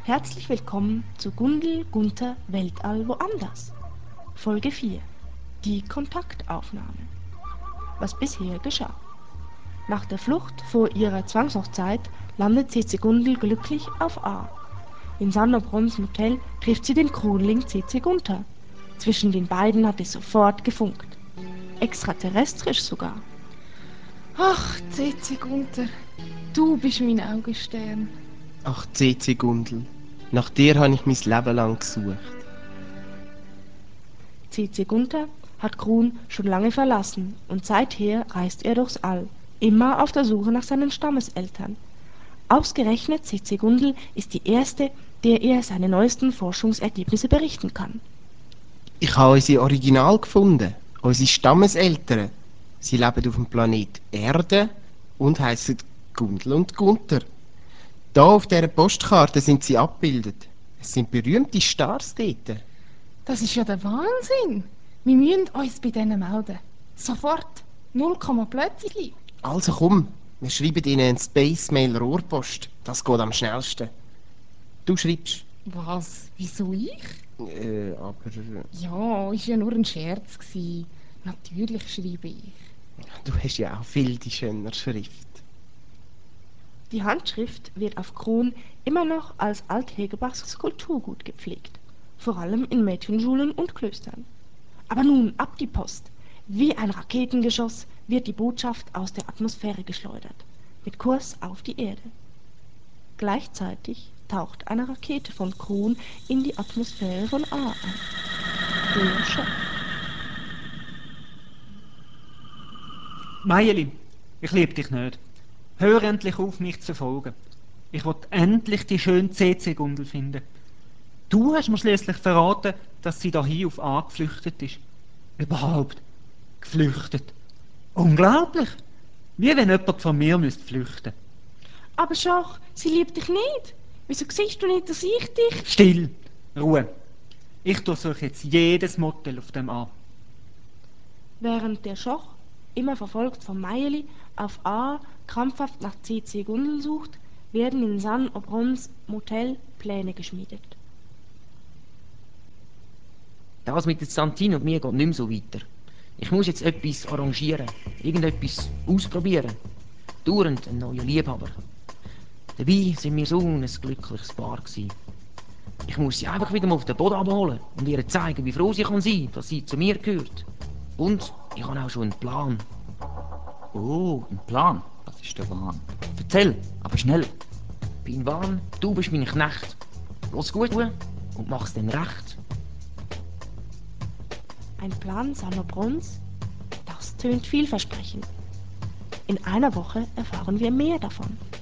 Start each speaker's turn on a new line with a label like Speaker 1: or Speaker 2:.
Speaker 1: Herzlich willkommen zu Gundel Gunther Weltall woanders. Folge 4. Die Kontaktaufnahme. Was bisher geschah. Nach der Flucht vor ihrer Zwangshochzeit landet C.C. Gundel glücklich auf A. In Sanderbrunns Motel trifft sie den Kronling C.C. Gunther. Zwischen den beiden hat es sofort gefunkt. Extraterrestrisch sogar.
Speaker 2: Ach, C.C. Gunther, du bist mein Augenstern.
Speaker 3: Ach, C.C. Gundel, nach dir habe ich mein Leben lang gesucht.
Speaker 1: C.C. Gunther hat Kron schon lange verlassen und seither reist er durchs All, immer auf der Suche nach seinen Stammeseltern. Ausgerechnet C.C. Gundel ist die erste, der er seine neuesten Forschungsergebnisse berichten kann.
Speaker 3: Ich habe unsere Original gefunden, unsere Stammeseltern. Sie leben auf dem Planet Erde und heißen Gundel und Gunther. Da auf dieser Postkarte sind sie abgebildet. Es sind berühmte Stars dort.
Speaker 2: Das ist ja der Wahnsinn. Wir müssen uns bei denen melden. Sofort. 0, plötzlich.
Speaker 3: Also komm, wir schreiben ihnen eine Space-Mail Rohrpost. Das geht am schnellsten. Du schreibst.
Speaker 2: Was? Wieso ich?
Speaker 3: Aber
Speaker 2: Ja, ist ja nur ein Scherz gewesen. Natürlich schreibe ich.
Speaker 3: du hast ja auch viel die schönere Schrift.
Speaker 1: Die Handschrift wird auf Kron immer noch als Alt-Hegebachs Kulturgut gepflegt, vor allem in Mädchenschulen und Klöstern. Aber nun ab die Post. Wie ein Raketengeschoss wird die Botschaft aus der Atmosphäre geschleudert, mit Kurs auf die Erde. Gleichzeitig taucht eine Rakete von Kron in die Atmosphäre von A ein. Der Schock.
Speaker 4: Meili, ich liebe dich nicht. Hör endlich auf, mich zu verfolgen. Ich will endlich die schöne CC-Gundel finden. Du hast mir schließlich verraten, dass sie dahin auf A geflüchtet ist. Überhaupt, geflüchtet. Unglaublich. Wie wenn jemand von mir flüchten müsste.
Speaker 1: Aber Schoch, sie liebt dich nicht. Wieso siehst du nicht, dass ich dich...
Speaker 4: Still, Ruhe. Ich durchsuche jetzt jedes Motel auf dem A.
Speaker 1: Während der Schoch, immer verfolgt vom Meierli, auf A krampfhaft nach C.C. Gundel sucht, werden in San Obrons Motel Pläne geschmiedet.
Speaker 5: Das mit der Santine und mir geht nicht mehr so weiter. Ich muss jetzt etwas arrangieren, irgendetwas ausprobieren. Dauernd einen neuen Liebhaber. Dabei sind wir so ein glückliches Paar gewesen. Ich muss sie einfach wieder mal auf den Boden abholen und ihr zeigen, wie froh sie kann sein, dass sie zu mir gehört. Und ich habe auch schon einen Plan.
Speaker 6: Oh, ein Plan. Das ist der Wahn.
Speaker 5: Erzähl,
Speaker 6: Aber schnell.
Speaker 5: bin Wahn, du bist mein Knecht. Lass gut zu und mach's dann recht.
Speaker 1: Ein Plan San Obrons? Das tönt vielversprechend. In einer Woche erfahren wir mehr davon.